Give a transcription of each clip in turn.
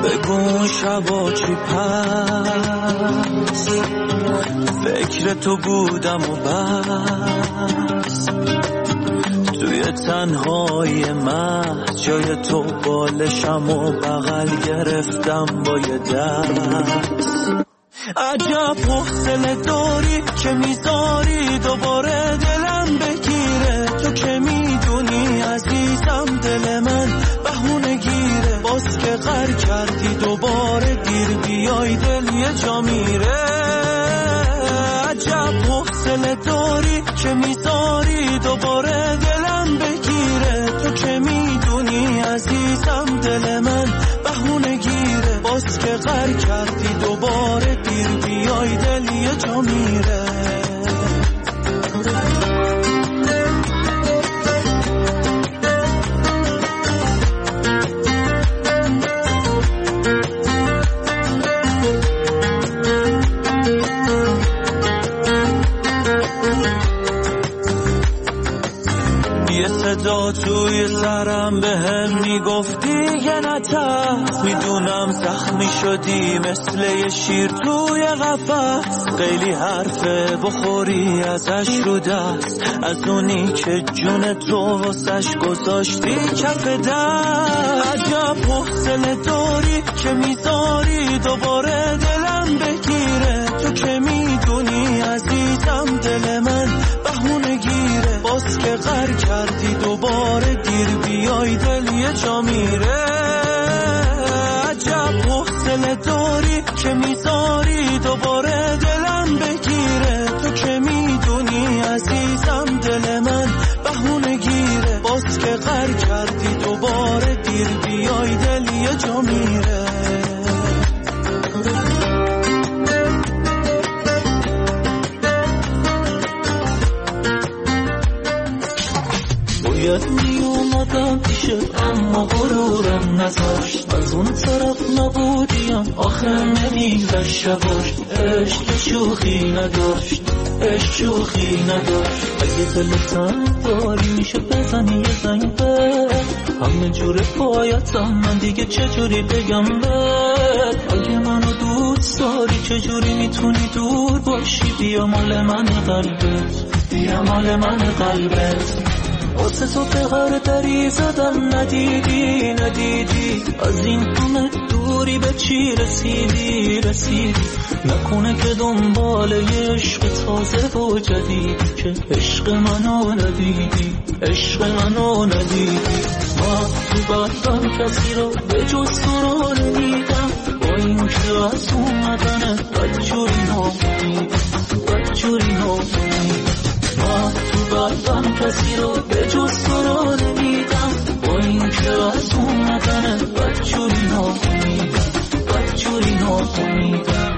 بگو اون شبا چی پس فکر تو بودم و بس توی تنهای من جای تو بالشم و بغل گرفتم با یه دست. عجب حوصله داری که میذاری دوباره دلم بگیره، تو که میدونی عزیزم دل من بهونه گیره، باز که غر کردی دوباره دیر بیای دل یه جا میره. عجب حوصله داری که میذاری دوباره دلم بگیره، تو که میدونی عزیزم دل من بهونه گیره، باز که غر کردی دوباره دیر بیای دل یه جا میره. صدا توی سرم به هم میگفتی یه نترس، میدونم زخمی شدی مثل یه شیر توی قفس، خیلی حرفه بخوری ازش رو دست، از اونی که جون تو واسش گذاشتی کف دست. عجب حوصله داری که میذاری دوباره دلم بگیره، تو که میدونی عزیزم دل من بهونه گیره، باز که غر کردی دوباره دیر بیای دل یه جا میره. عجب حوصله داری که میذاری دوباره دلم بگیره، تو که میدونی عزیزم دل من بهونه گیره، باز که غر کردی دوباره دیر بیای دل یه جا میره. باید می اومدم پیشت اما غرورم نذاشت، از اون طرف نبودیم آخه نمیداشت شباش، عشق شوخی نداشت، عشق شوخی نداشت. اگه دلتم داری میشه بزنی یه زنگ به همه جور پایتم، من دیگه چجوری بگم بهت اگه منو دوست داری چجوری میتونی دور باشی. بیا مال من قلبت، بیا مال من قلبت، واسه تو بهار دری زدم ندیدی ندیدی، از این همه دوری به چی رسیدی رسیدی. نکنه که دنبال یه عشق تازه و جدید که عشق منو ندیدی، عشق منو ندیدی. من تو بدم کسی رو به جز تو رو نمیدم، با این که از اومدنه بدجوری نامونیدم، بدجوری نامونیدم. من تو بدم کسی رو به جز تو رو نمیدم، با این که از اومدنه بدجوری نامونیدم، بدجوری نامونیدم.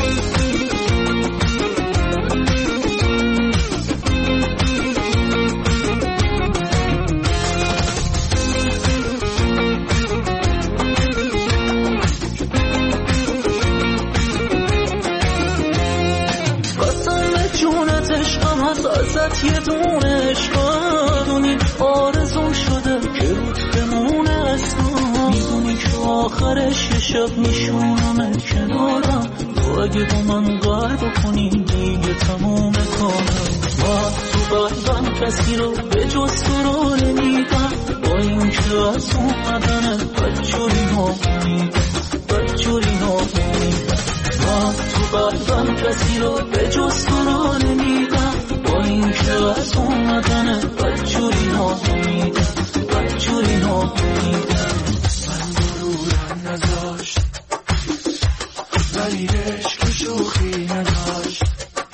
ازت یه دونه عشقادونی آرزون شده که روت بمونه اصلا، میدونی که آخرش یه شب میشونم کنارم، تو اگه با من قرار کنی دیگه تموم کارم. من تو قلبم کسی رو به جز تو رو نمیدم، با این که از اومدنه بدجوری نامونیدم، بدجوری نامونیدم. من تو قلبم کسی رو به جز تو رو نمیدم، با این که از اومدنه بدجوری نامونیدم، بدجوری نامونیدم. من غرورم نذاشت ولی عشق شوخی نداشت،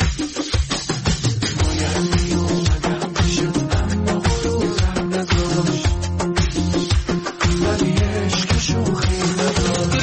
باید می اومدم پیشت اما غرورم نذاشت ولی عشق شوخی نداشت.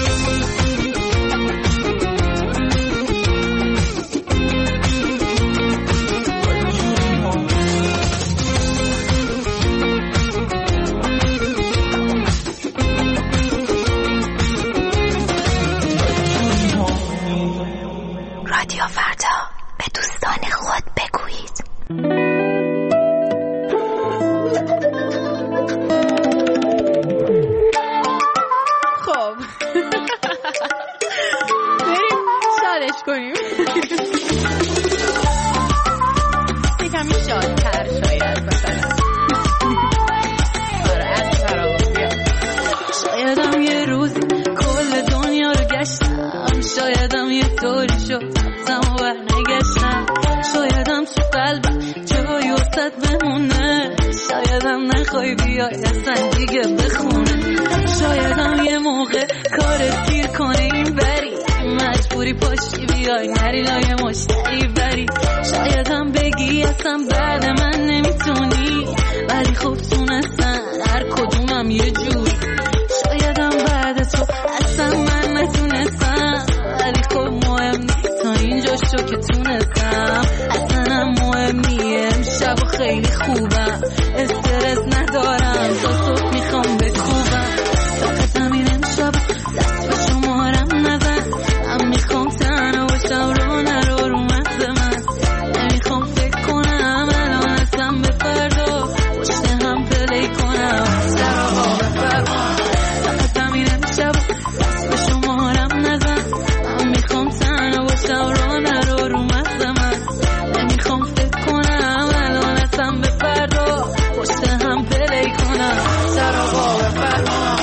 یه طوری شد زمان برنگشتم شایدم تو قلبم جایی وسط بمونه شایدم نخوای بیای اصلا دیگه بخونه شایدم یه موقع کارت گیر کنه این بری مجبوری پاشی بیای نری لای مشتری بری شایدم بگی اصلا بعد من نمیتونی ولی خب تونستن هر کدومم یه جوری شایدم بعد تو اصلا من نتونستم ولی خب مهم نیست تا اینجا شو که تونستم اصلا مهم نیه امشب و خیلی خوبم استرس ندارم تا صبح میخوام بکوبم فقط همین امشب دست به شمارم نزن من میخوام تنها باشم رو نرو رو مغز من نمیخوام فکر کنم الان اصلا به فردا پشت هم پلی کنم سراغا بفرما فقط همین امشب دست به شمارم نزن من میخوام تنها باشم رو نرو رو مغز من نمیخوام فکر کنم الان اصلا به فردا پشت هم پلی کنم سراغا بفرما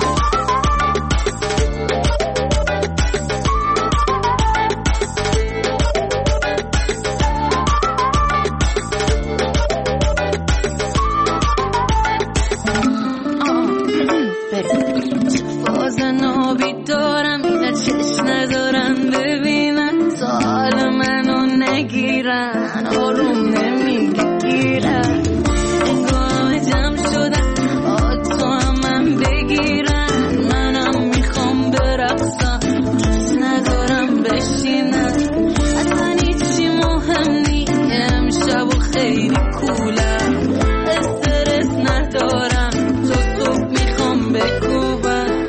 نابی دارم اینا چشم ندارن ببینن سال منو نگیرن آروم نمیگیرن انگاه جمع شدن تو هم من بگیرن منم میخوام برقصم دوست ندارم بشینن اصلا هیچی مهم نی امشب و خیلی کولم استرس ندارم تا صبح میخوام بکوبم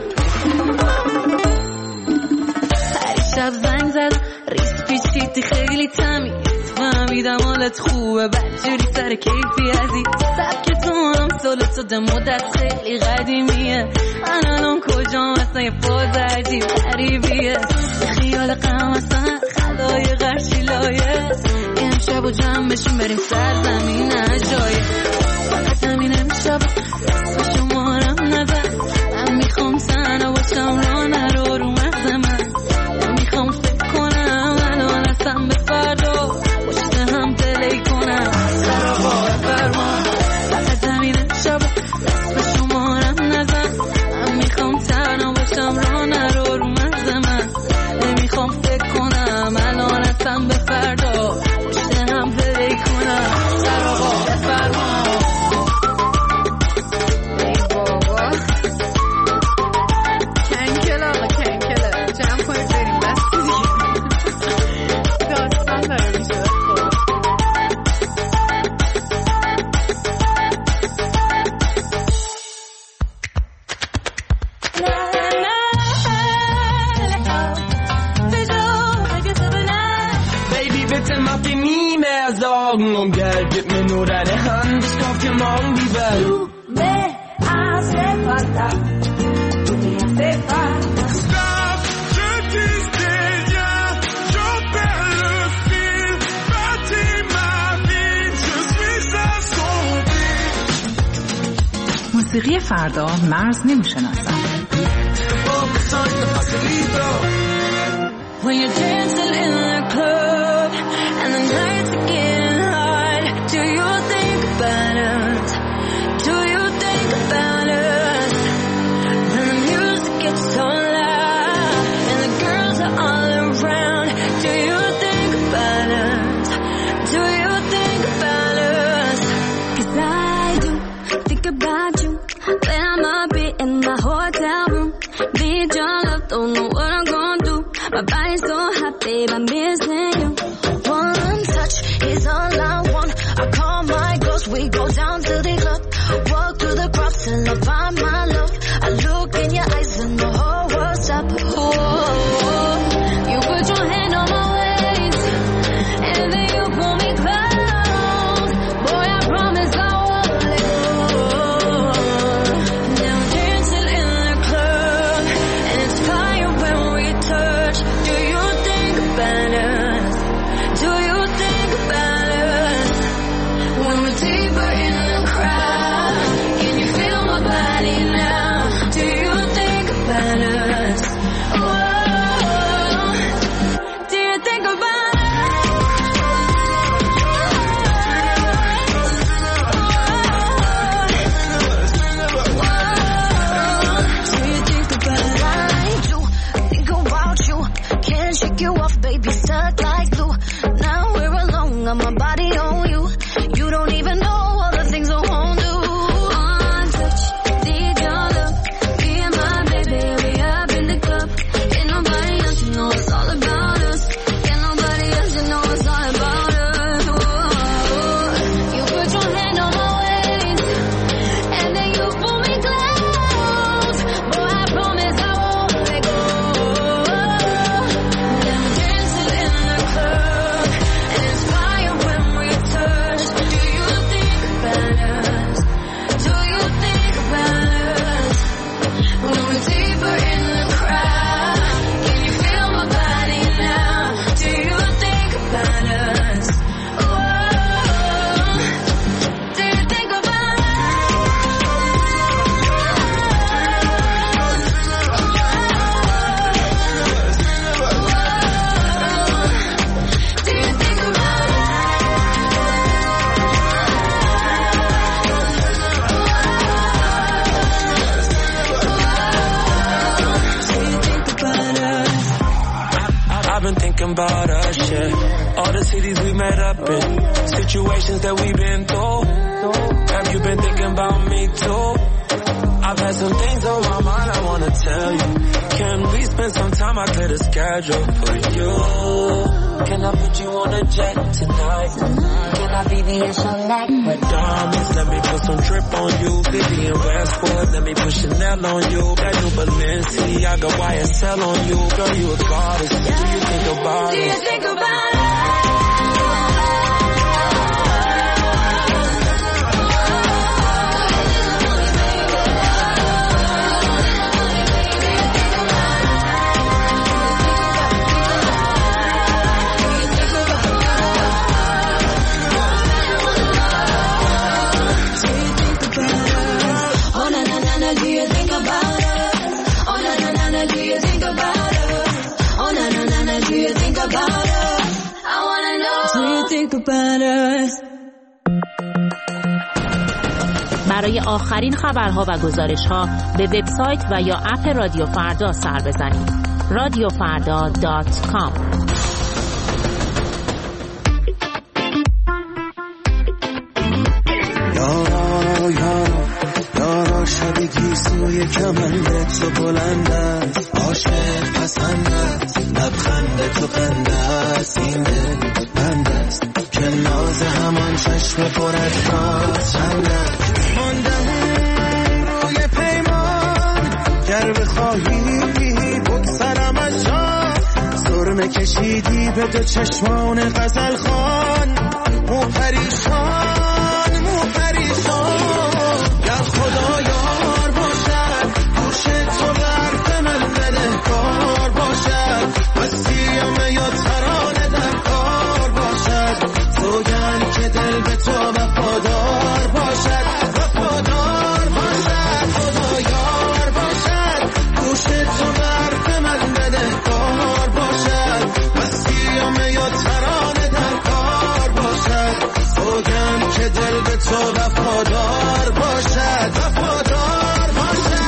شب زنگ زد ریس پیچیدی خیلی تمیز فهمیدم حالت خوبه بدجوری سر کیفی عزیز سبک تو هم سالت مدت خیلی قدیمیه من الان کجام اصلا یه فاز عجیب غریبیه خیال غم اصلا خلای غرشی لایه امشب و جمع بشیم بریم سرزمین جایه فقط همین امشب دست به شمارم نزن من میخوام تنها باشم رو نرو رو مغز من نمیخوام فکر کنم الان اصلا به فردا پشت هم پلی کنم سراغا بفرما فقط همین امشب دست به شمارم نزن من میخوام تنها باشم رو نرو رو مغز من نمیخوام فکر کنم الان اصلا به فردا پشت هم پلی کنم سراغا بفرما Und Geld, gib mir nur deine Hand, ich kauf dir morgen die Welt. Du me hace falta, tu me hace falta. Stop, je disais rien, j'en perds le fil. Bâtis ma vie, je suis assombri. موسیقی فردا مرز نمیشناسن. When you're dancing in the club and the nights are getting hard, do you think about us? Do you think about us? When the music gets so loud and the girls are all around, do you think about us? Do you think about us? 'Cause I do think about you when I'm up in my hotel room. Need your love, don't know what I'm gonna do. My body's so hot, babe, I'm missing you. One touch is all I want. I call my ghost, we go down to the club. Walk through the crowd till I find my love. I look in your eyes and the whole world's up. Oh, you put your hand on my waist and then you pull me close. Boy, I promise I won't let go. Now we're dancing in the club and it's fire when we touch. Do you think about it? thinking about us, yeah. All the cities we met up in, situations that we've been through. Have you been thinking about me too? I've had some things on my mind I wanna tell you. Can we spend some time? I clear the schedule for you. Can I put you on a jet tonight? Can I be the initial neck with diamonds? Let me put some drip on you. Vivian Westwood, let me put Chanel on you. That new Balenciaga YSL on you. Girl, you a goddess. Do you think about it? Do you think about it? برای آخرین خبرها و گزارش‌ها به وبسایت و یا اپ رادیو فردا سر بزنید. radiofarda.com. یارا شبیه سوی کمندت تو بلند است، عاشق پسند است، لبخند تو خنده است، این دل بند است که ناز همان چشم پر از ناز چند است. ماندم روی پیمان گر بخواهی بگذرم از جان، سرمه کشیدی به دو چشمان غزل خوان. مو پریشان مو پریشان گر خدا یار باشد، گوش تو حرف من بده کار باشد، مسیم یا ترانه در کار باشد، سوگند که دل به تو وفادار باشد، وفادار باشد، خدا یار باشد، گوش تو حرف من بده کار باشد، مسیم یا ترانه در کار باشد، سوگند که دل به تو وفادار باشد، وفادار باشد.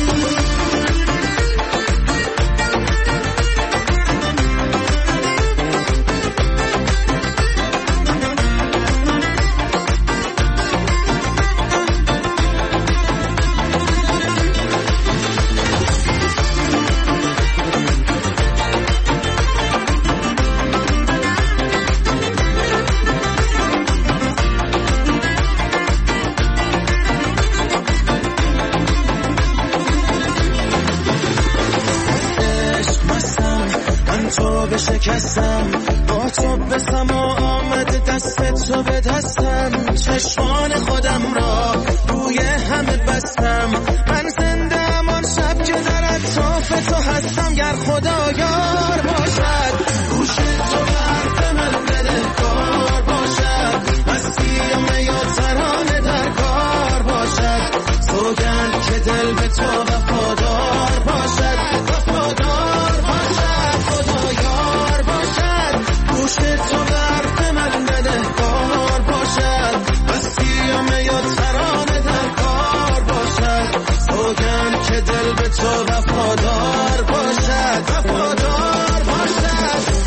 شکستم با تو به سما آمد، دست تو به دستم، چشمان خودم را روی همه بستم، من زنده امان شب که در اطراف تو هستم، گر خدا یار باشد، گوش تو به حرف من بده کار باشد، مسیم یا ترانه در کار باشد، سوگند که دل به تو وفادار باشد، وفادار باشد، خدا یار باشد، گوش تو به حرف من بده کار باشد، مسیم یا ترانه در کار باشد، سوگند که دل به تو وفادار باشد، وفادار باشد.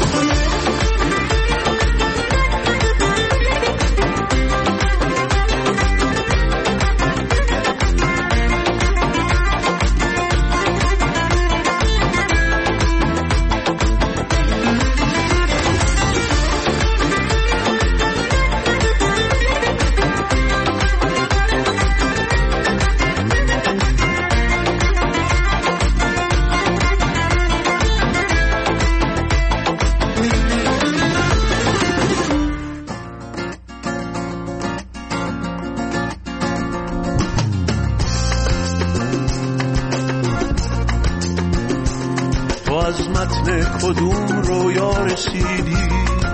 کدوم رویا رسیدی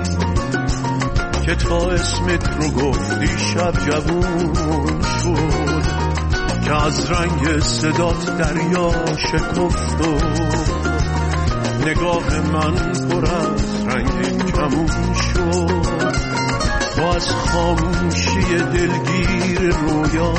که تا اسمت رو گفتی شب جوون شد، که از رنگ صدات دریا شکفت و نگاه من پر از رنگ کمون شد، تو از خاموشی دلگیر رویا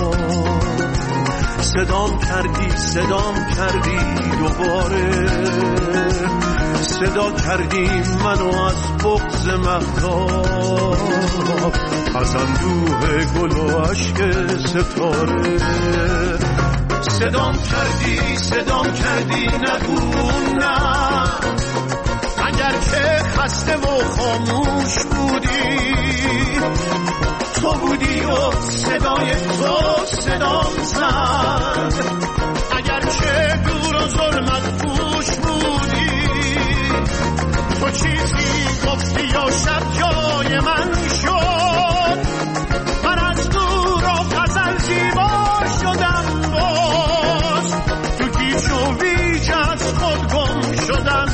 صدام کردی دوباره، صدا کردیم منو از بغض مهتاب، از اندوه گل و عشق ستاره. صدام کردی نگو نه، اگر که خسته و خاموش بودی، تو بودی و صدای تو صدام زد. اگر که دور و ظلمت پوش بودی، تو چیزی گفتی یا شب جای من شد. من از دور و غزل زیبا شدم، باز تو گیج و ویج از خود گم شدم.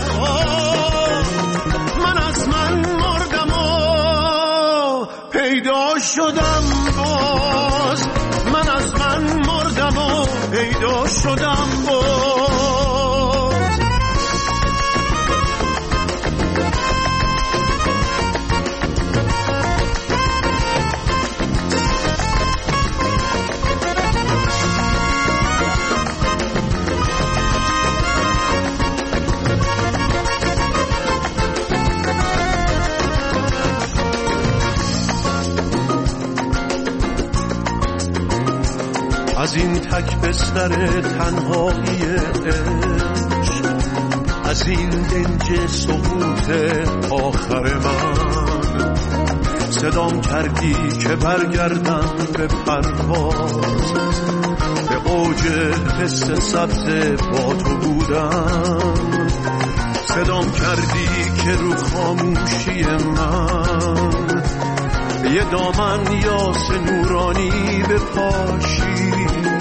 من از من مردم و پیدا شدم، باز من از من مردم و پیدا شدم باز. از این تک بستر تنهایی عشق، از این دنج سقوط آخر من، صدام کردی که برگردم به پرواز، به اوج حس سبز با تو بودم. صدام کردی که رو خاموشی من یه دامن یاس نورانی بپاشی،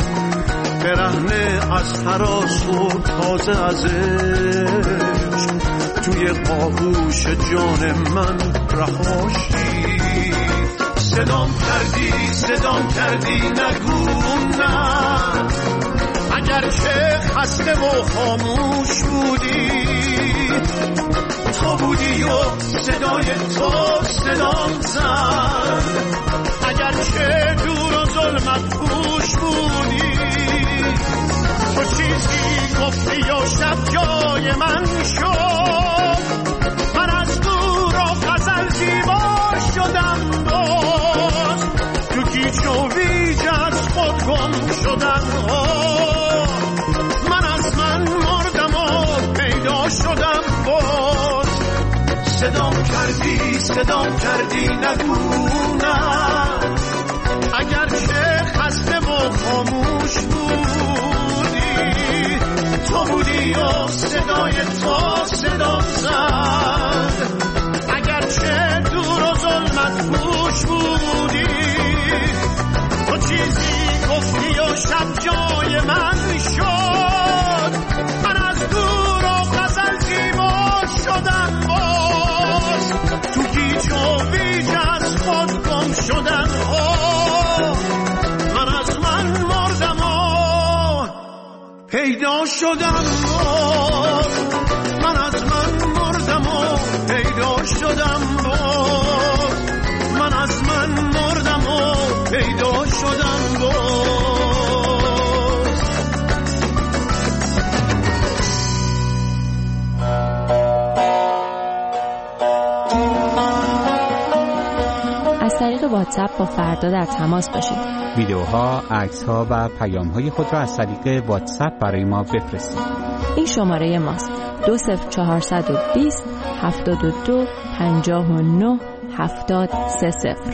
برهنه از هراس و تازه از عشق، توی آغوش جان من رهاشی. صدام کردی نگو نه، اگر که خسته و خاموش بودی، تو بودی و صدای تو صدام زد. اگر که دور و ظلمت پوش بودی، تو چیزی گفتی یا شب جای من شد. من از دور و غزل زیبا شدم، باز تو گیج و ویج از خود گم شدم. من از من مردم و پیدا شدم باز. صدام کردی نگو نه، اگر که خسته و خاموش بودی، تو بودی و صدای تو صدام زد. اگر که دور و ظلمت پوش بودی، تو چیزی گفتی و شب جای من شد. من از دور و غزل زیبا شدم، باز تو گیج و ویج از خود گم شدن. من از من مردم و پیدا شدم باز. من از من مردم و پیدا شدم باز. من از من مردم و پیدا شدم باز. از طریق واتساپ با فردا در تماس باشید. ویدیوها، عکس‌ها و پیام‌های خود را از طریق واتساپ برای ما بفرستید. این شماره ماست: 20420 72 59 7030.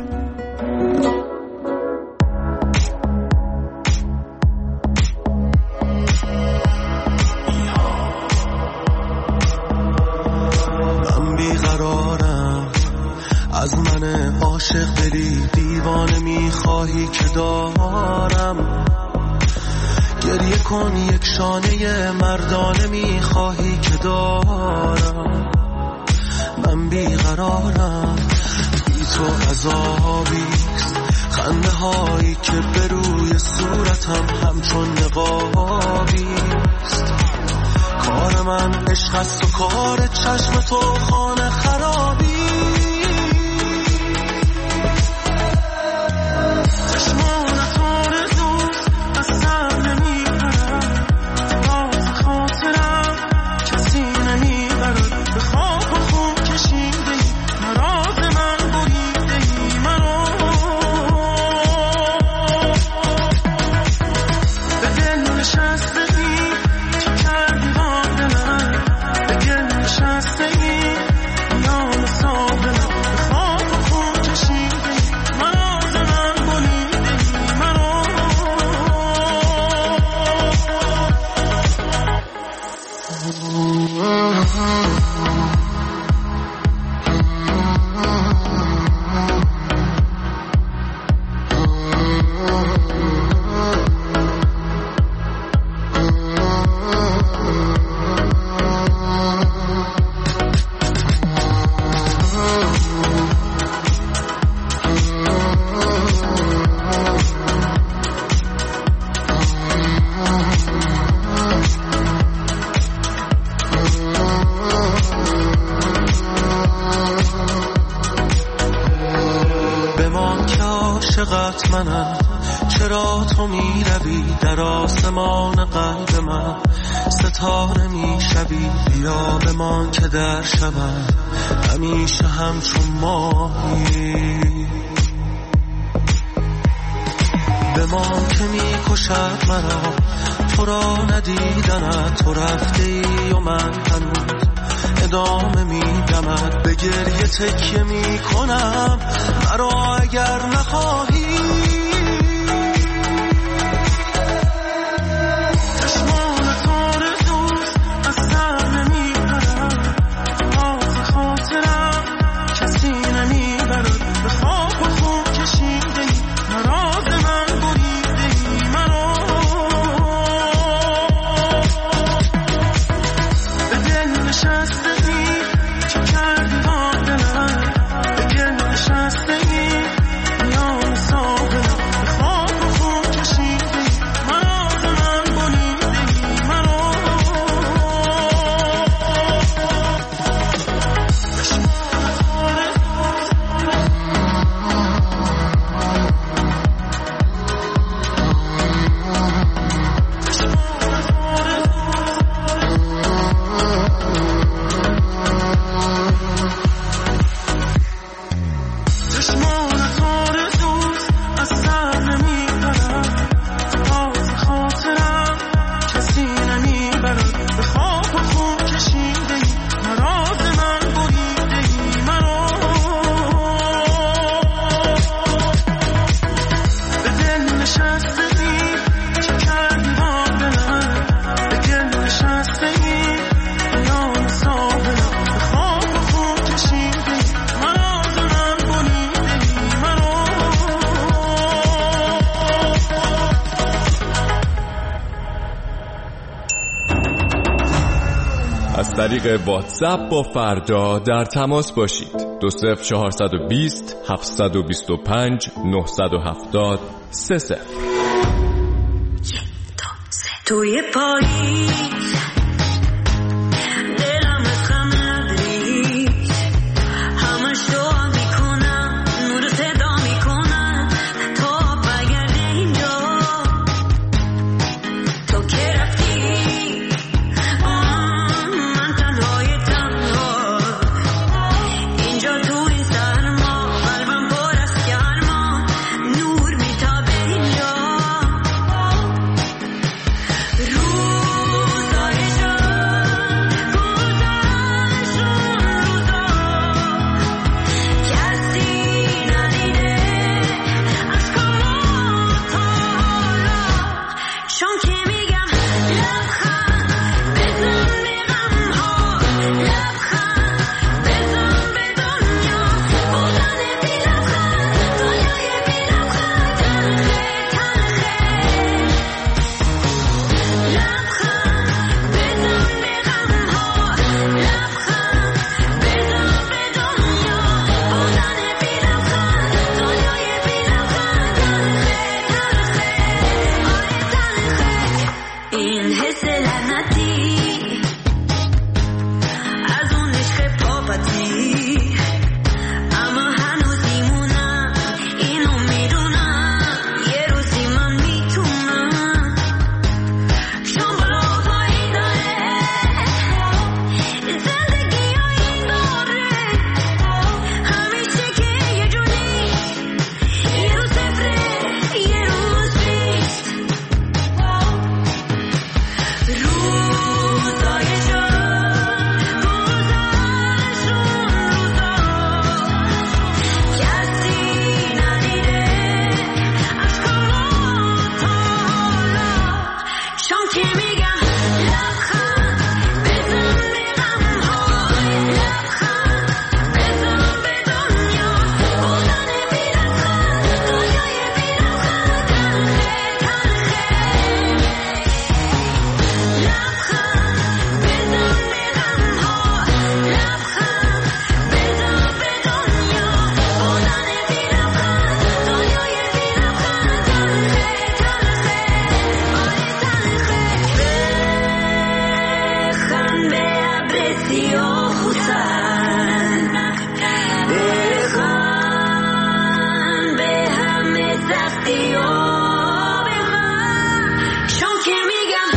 من بیقرارم، از من عاشق دلی دیوانه میخواهی که دارم. گریه کن یک شانه مردانه میخواهی که دارم. من بیقرارم، بی تو عذابیست، خنده هایی که به روی صورتم همچون نقابیست. کار من عشق است و کار چشم تو خانه خرابی. چرا تو می روی در آسمان قلب من، ستاره می شوی، بیا بمان که در شبم همیشه همچون ماهی. بمان که می کشد مرا تو را ندیدنت، تو رفته ای و من هنوز ادامه می دمد، به گریه تکیه می کنم مرا اگر نخواهی. از طریق واتساپ با فردا در تماس باشید. 20420 725 970 30. توی پاییز دلم از غم نداری، همش دعا میکنم نور صدا میکنم تا برگرده اینجا. تو که رفتی من تنهای تنها اینجا تو این سرما، قلبم پر از گرما، نور میتابه اینجا. روز سختی‌ها خوتن بخوان به همه سختی‌ها بخوان چون که میگم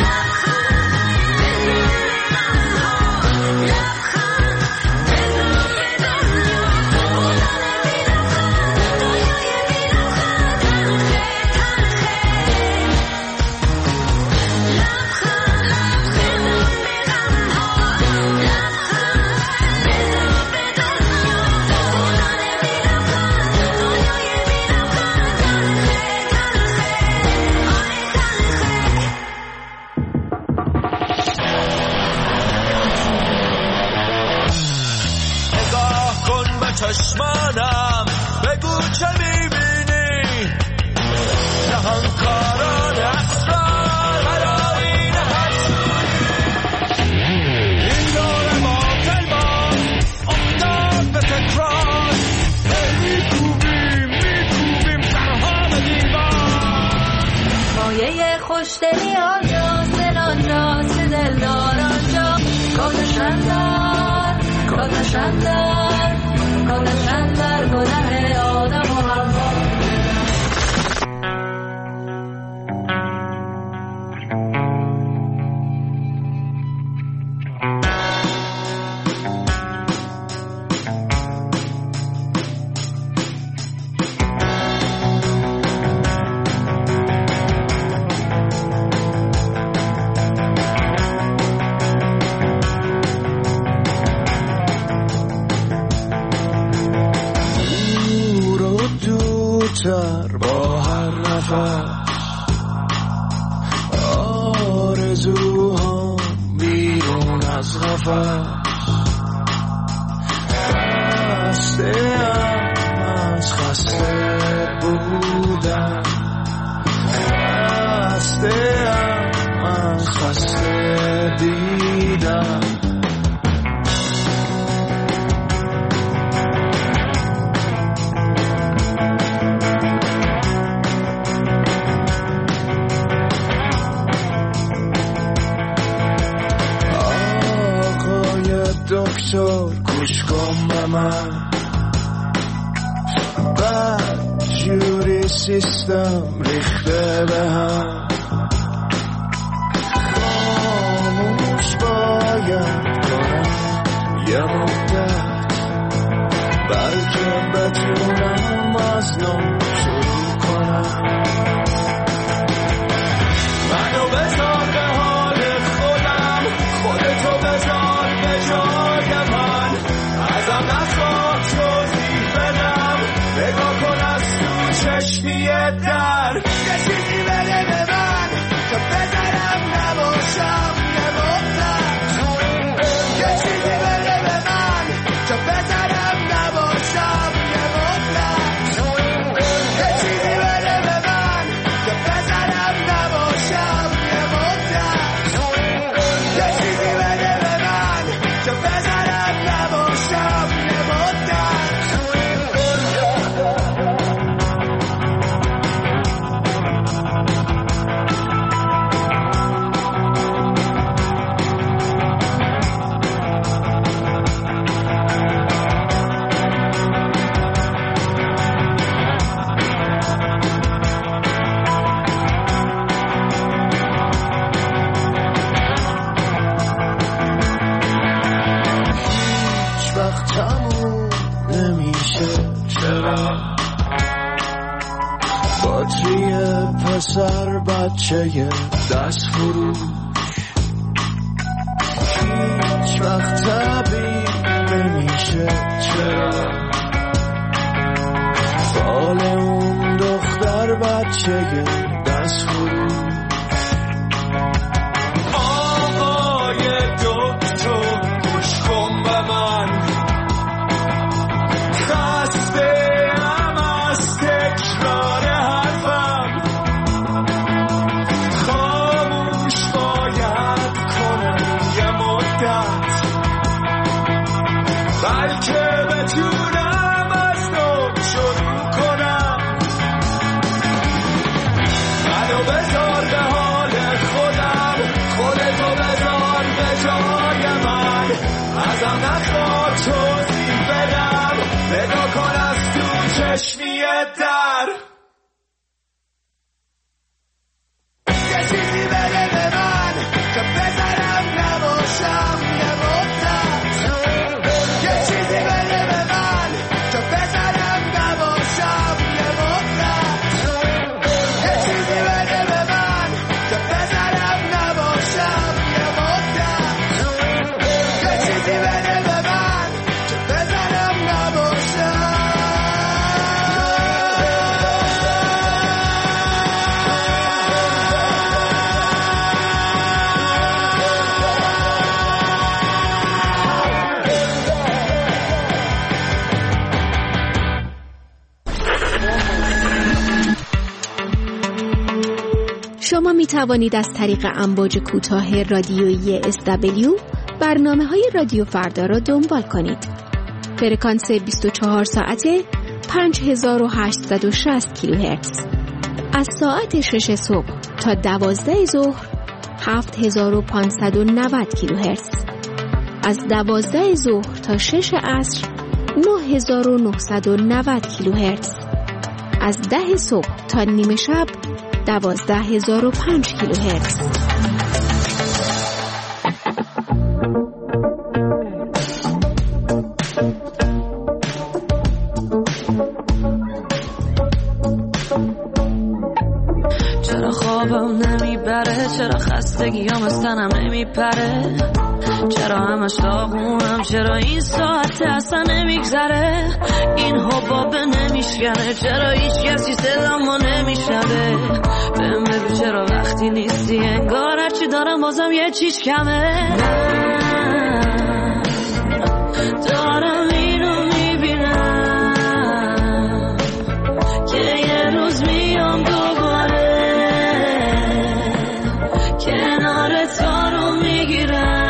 چشمانم بگو چه میبینی جهانکاران اسرار هرآیین حسودی این دور باطل ما افتاد به تکرار میکوبیم سرها به دیوار مایه خوشدلی آنجاست دل آنجاست دلدار آنجا کادشندر گناه آدم و حوا با هر نفس آرزوها بیرون از قفس خسته‌ام از خسته بودن خسته‌ام از خسته دیدن دکتر گوش کن به من بد جوری سیستم ریخته به هم خاموش باید کنم یه مدت بلکه بتونم از نو شروع کنم منو بذار به حال خودم خودتو بذار به جای من ازم نخواه توضیح بدم نگاه کن از تو چشمی در یه چیزی بده به من که بذارم نباشم یه مدت یه چیزی بده به من که بذارم نباشم یه مدت یه چیزی بده به من که بذارم نباشم یه مدت یه چیزی بده به من که بذارم نباشم یه مدت تموم نمیشه چرا باتری پسر بچه دست فروش هیچ وقت طبیع نمیشه چرا فال اون دختر بچه دست فروش آقای دکتر گوش کن به من خسته‌ام از تکرار حرفم خاموش باید کنم یه مدت بلکه بتونم از نو شروع کنم منو بذار به حال خودم خودتو بذار به جای من توانید از طریق امواج کوتاه رادیویی SW برنامه‌های رادیو فردا را دنبال کنید. فرکانس 24 ساعته 5860 کیلوهرتز. از ساعت 6 صبح تا 12 ظهر 7590 کیلوهرتز. از 12 ظهر تا 6 عصر 9990 کیلوهرتز. از 10 صبح تا نیمه شب 12005 کیلوهرتز. چرا خوابم نمیبره، چرا خستگیام از تنم نمیپره، چرا همش داغونم، چرا این ساعت اصلا نمیگذره، این حباب نمیشکنه، چرا هیچ کسی صدامو نمیشنوه، بهم بگو چرا وقتی نیستی انگار هرچی دارم بازم یه چیز کمه. دارم اینو میبینم که یه روز میام دوباره کنار تو رو میگیرم.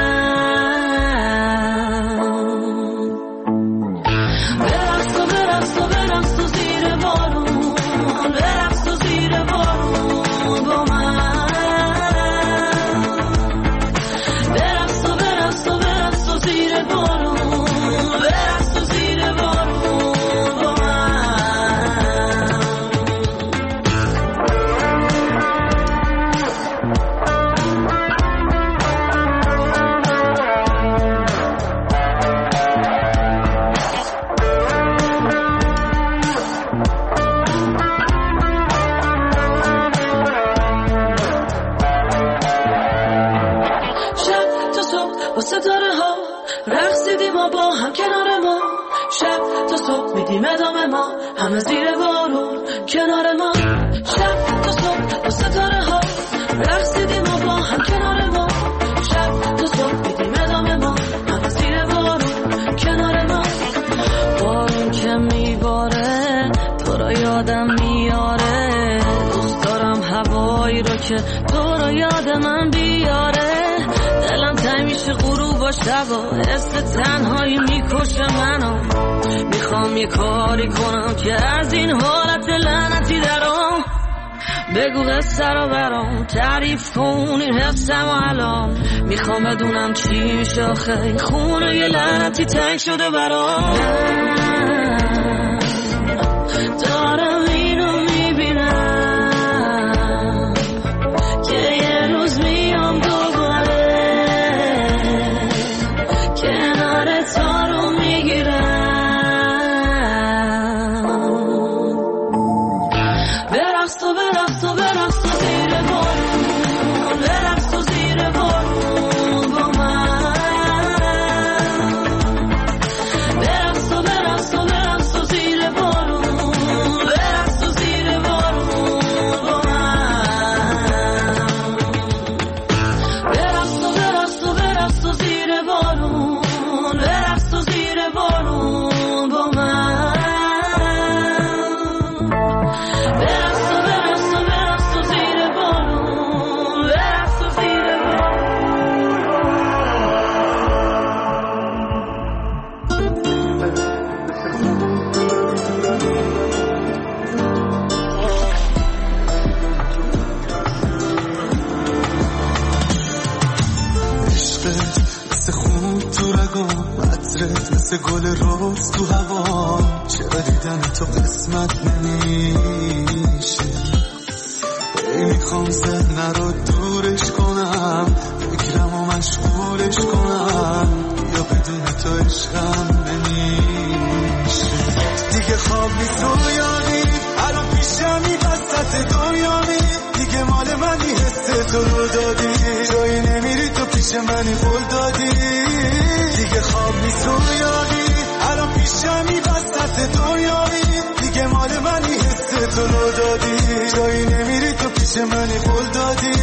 همه زیر بارون کنار ما، شب تا صبح با ستاره ها رقصیدیم و با هم کنار ما، شب تا صبح میدیم ادامه ما، همه زیر بارون کنار ما. بارون که میباره تو رو یادم میاره، دوست دارم هوایی رو که تو رو یاد من بیاره، دلم تنگ میشه غروب و شبا، حس تنهایی میکشه منو، میخوام یه کاری کنم که از این حالت لعنتی درام، بگو قصه رو برام، تعریف کن این حسم و الان، میخوام بدونم چی میشه آخه خونه یه لعنتی تنگ شده برام. دارم اینو میبینم که یه روز میام دوباره کنار تو رو میگیرم. مثل گل روز تو هوا، چرا دیدن تو قسمت نمیشه، میخوام ذهن رو دورش کنم، فکرم و مشغولش کنم، یا بدون تو عشقم نمیشه. دیگه خواب نیست رویانی، الان پیشمی وسط دنیایی، دیگه مال منی حس تو رو دادی، جایی نمیری تو پیش منی قول دادی. دیگه خواب نیست رویانی، الان پیشمی وسط دنیایی، دیگه مال منی حس تو رو دادی، جایی نمیری تو پیش منی قول دادی.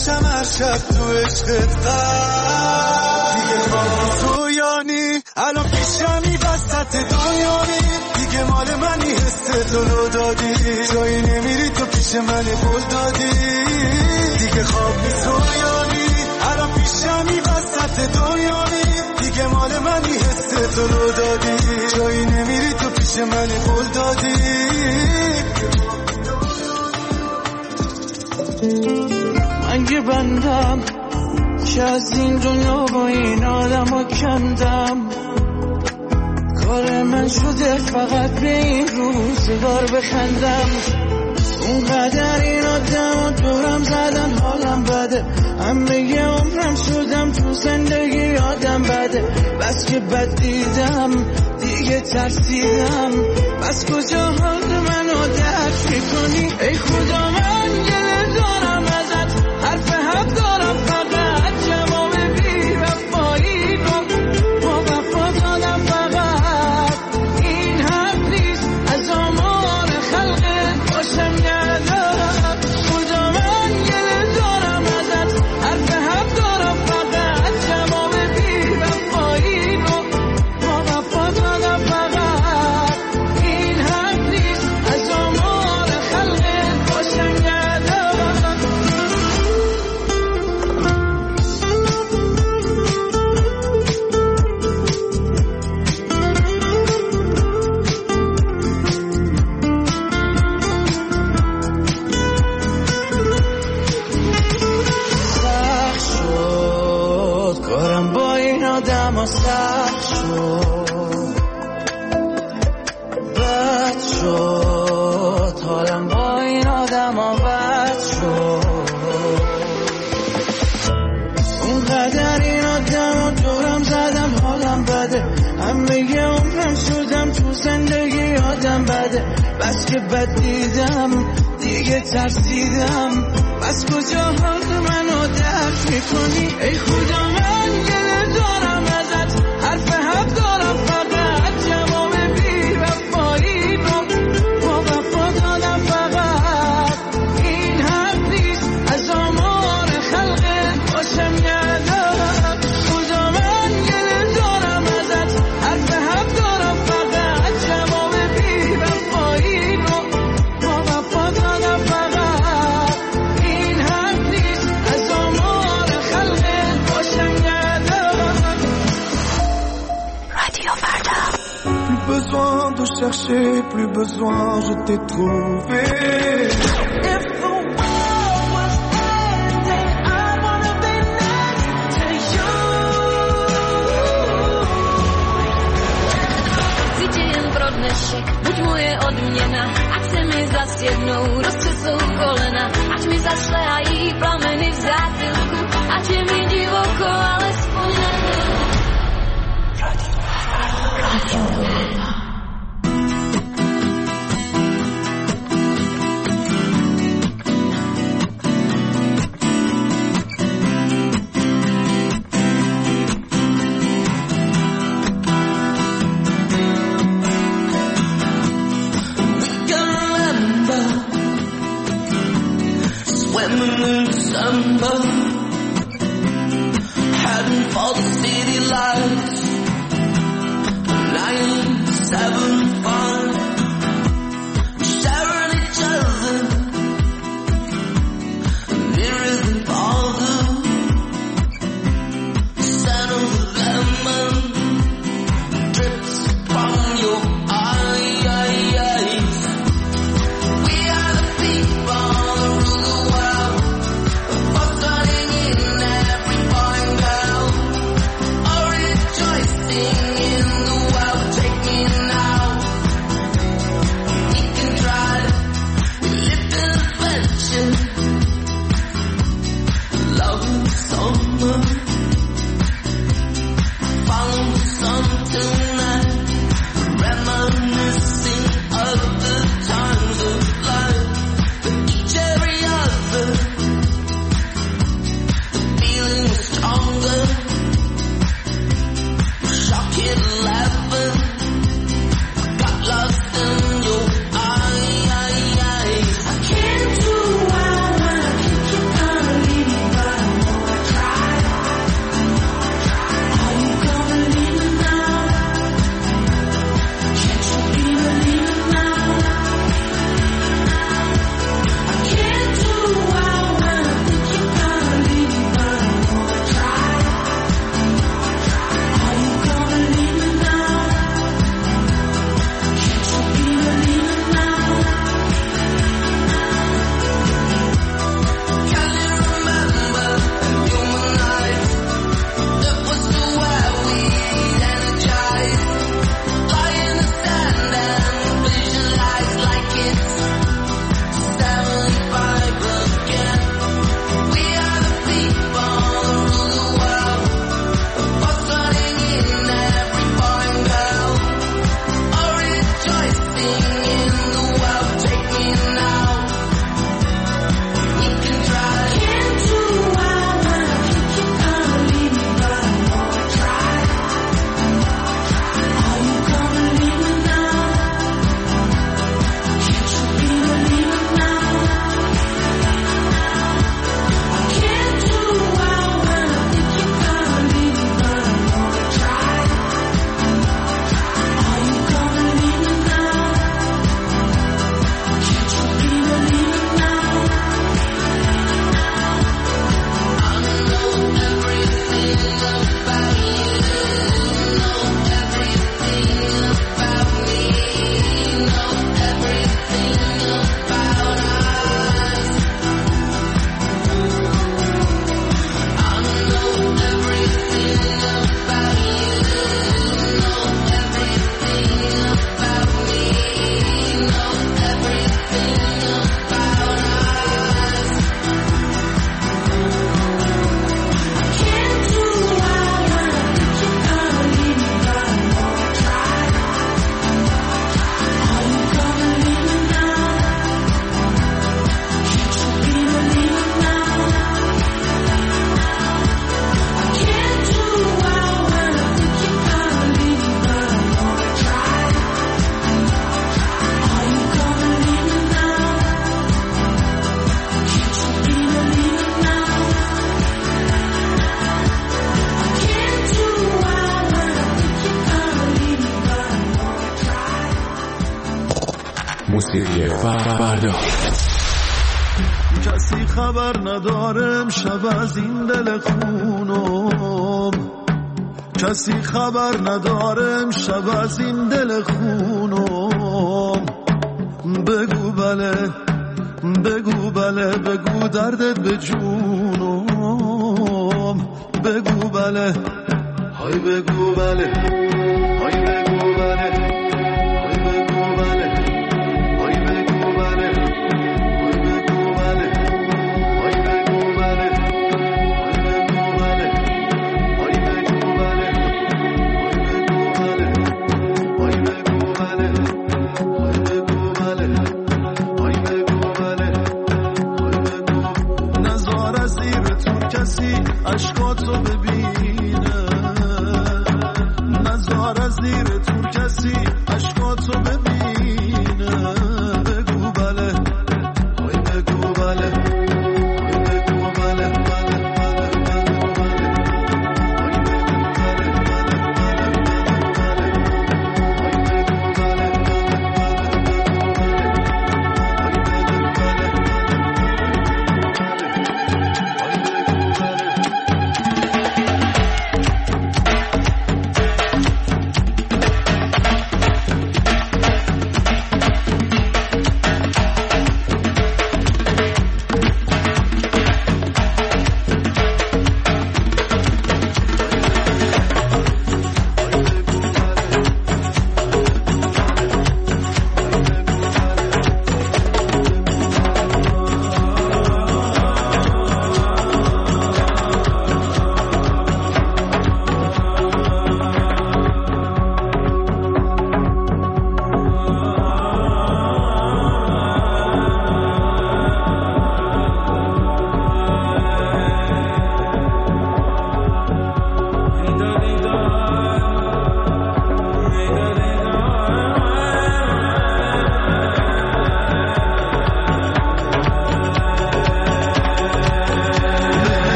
میشم هر شب تو عشقت غرق. دیگه خواهی تو یانی الان پیشمی وسط دنیایی، دیگه مال منی حس تو رو دادی، جایی نمیری تو پیش من قول دادی. دیگه خوابی تو یانی الان پیشمی وسط دنیایی، دیگه مال منی حس تو رو دادی، جایی نمیری تو پیش من قول دادی. من یه بندم که از این دنیا با این آدم ها کندم، کار من شده فقط به این روزگار بخندم. اونقدر این آدم ها دورم زدن حالم بده، همه یه عمرم شدم تو زندگی آدم بده. بس که بد دیدم دیگه ترسیدم، بس کجا حال منو درک میکنی؟ ای خدا من گله دارم ازت، حرف حق دارم فقط جواب بی وفایی کن. با وفا دادم فقط این حرف نیست، از آمار خلقت باشم ندارم. خدا من گله دارم ازت، حرف حق دارم فقط جواب بی وفایی کن. با وفا دادم فقط این حرف نیست، از آمار خلقت باشم ندارم. سخت شد کارم با این آدم ها، سخت شد بد شد حالم با این آدم ها، بد شد. اونقدر این آدم ها دورم زدم حالم بده، همه یه عمرم شدم تو زندگی آدم بده. بس که بد دیدم دیگه ترسیدم، بس کجا حال منو درک میکنی؟ ای خدا من گله دارم ازت، حرف حق دارم فقط جواب بی وفایی کن. با وفا دادم فقط این حرف نیست، از آمار خلقت باشم ندارم. خدا من گله دارم ازت، حرف حق دارم فقط جواب بی وفایی کن. با وفا دادم فقط این حرف نیست، از آمار خلقت باشم ندارم. رادیو فردا. Plus besoin de chercher, plus besoin, je t'ai trouvé. If the world was ending, I wanna be next to you. Cítě jen pro dnešek, buď moje odměna, ať se mi zas jednou roztřesou kolena, ať mi zašlehají plameny v zátilku, ať je mi divoko alespoň na chvilku. Swimming in December, heading for the city lights. 975, sharing each other, near the border. Scent of lemon drips from your eyes. We are the people who rule the world. For 30 موسیقی فردا. کسی خبر ندارم شب از این دل خونم، کسی خبر ندارم شب از این دل خونم. بگو بله بگو بله بگو دردت به جونم. بگو بله های بگو بله های بگو بله های بگو بله های بگو بله های بگو بله های بگو بله های بگو بله های بگو بله های بگو بله های بگو بله های بگو نزار از زیر تو کسی اشکاتو ببینه، نزار از زیر تو کسی اشکاتو ببینه. بگو بله های بگو بله های بگو بله بله بله بله بله های بگو بله بله بله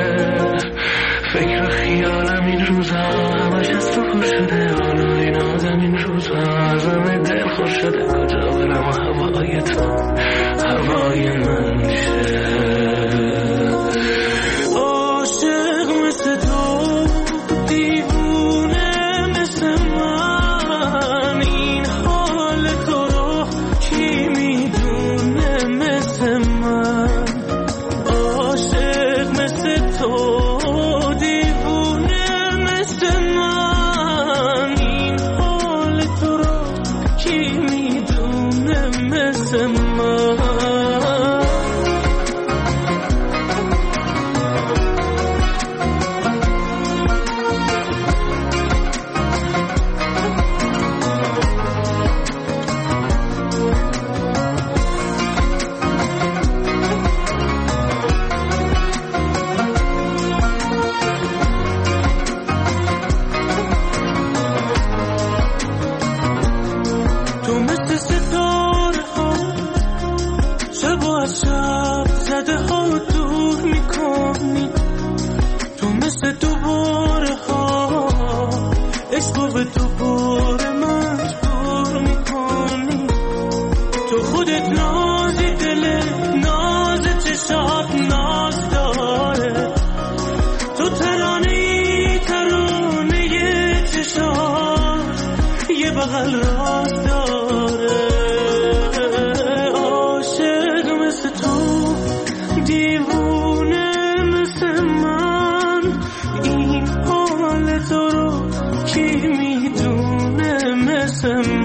فکر خیالم این روزا همش از تو پر شده. حالا این آدم همین روزا ازم دل خوش شده کجا برم هوای تو هوای من شه عاشق مثل تو دیوونه مثل من این حال تو رو کی میدونه مثل من عاشق مثل تو دیوونه مثل من این حال تو رو کی میدونه مثل من بغل راز داره عاشق مثل تو دیوونه مثل من این حال تو رو کی میدونه مثل من